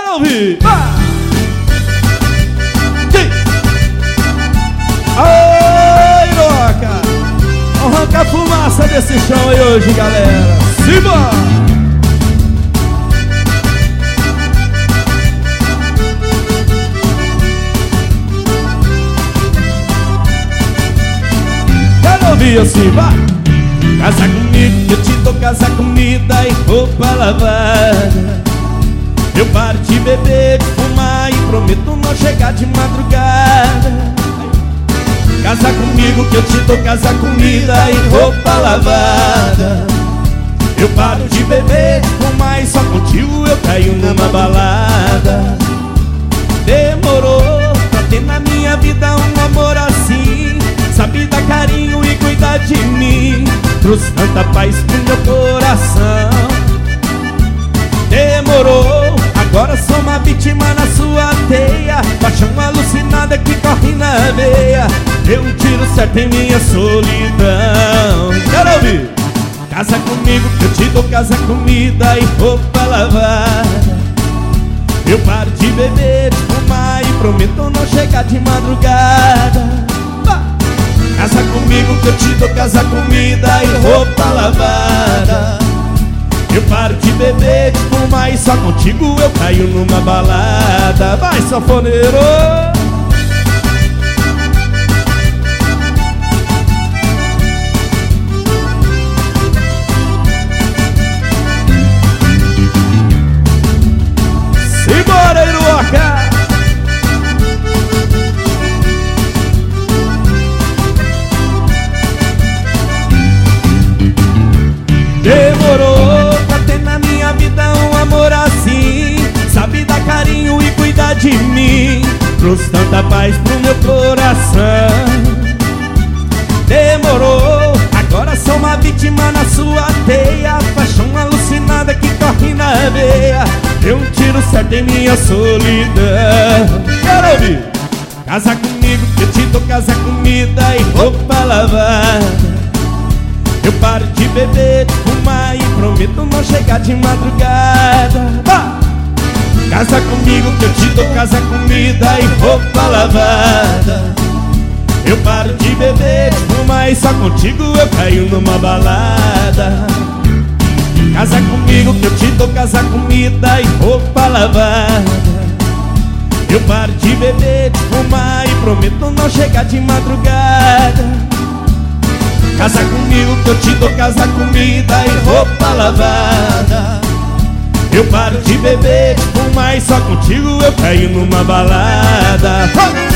Quero ouvir! Oi, louca! Vamos arrancar a fumaça desse chão aí hoje, galera. Simbora! Quero ouvir assim, vai! Casa comigo, que eu te dou casa, comida e roupa lavada. Eu paro de beber, de fumar e prometo não chegar de madrugada. Casa comigo que eu te dou casa, comida e roupa lavada. Eu paro de beber, de fumar e só contigo eu caio numa balada. Demorou pra ter na minha vida um amor assim. Sabe dar carinho e cuidar de mim. Trouxe tanta paz pro meu coração. Demorou, agora sou uma vítima na sua teia. Paixão alucinada que corre na veia. Deu um tiro certo em minha solidão. Quero ouvir! Casa comigo que eu te dou casa, comida e roupa lavada. Eu paro de beber, de fumar e prometo não chegar de madrugada. Casa comigo que eu te dou casa, comida e roupa lavada. Eu paro de beber, de fumar e só contigo eu caio numa balada. Vai, sanfoneiro! Simbora, Iruoca! Demorou pra ter na minha vida um amor assim. Sabe dar carinho e cuidar de mim. Trouxe tanta paz pro meu coração. Demorou, agora sou uma vítima na sua teia. Paixão alucinada que corre na veia. Deu um tiro certo em minha solidão. Quero ouvir! Casa comigo que eu te dou casa, comida e roupa lavada. Eu paro de beber, de fumar e prometo não chegar de madrugada. Casa comigo que eu te dou casa, comida e roupa lavada. Eu paro de beber, de fumar e só contigo eu caio numa balada. Casa comigo que eu te dou casa, comida e roupa lavada. Eu paro de beber, de fumar e prometo não chegar de madrugada. Casa comigo que eu te dou casa, comida e roupa lavada. Eu paro de beber, de fumar e só contigo eu caio numa balada.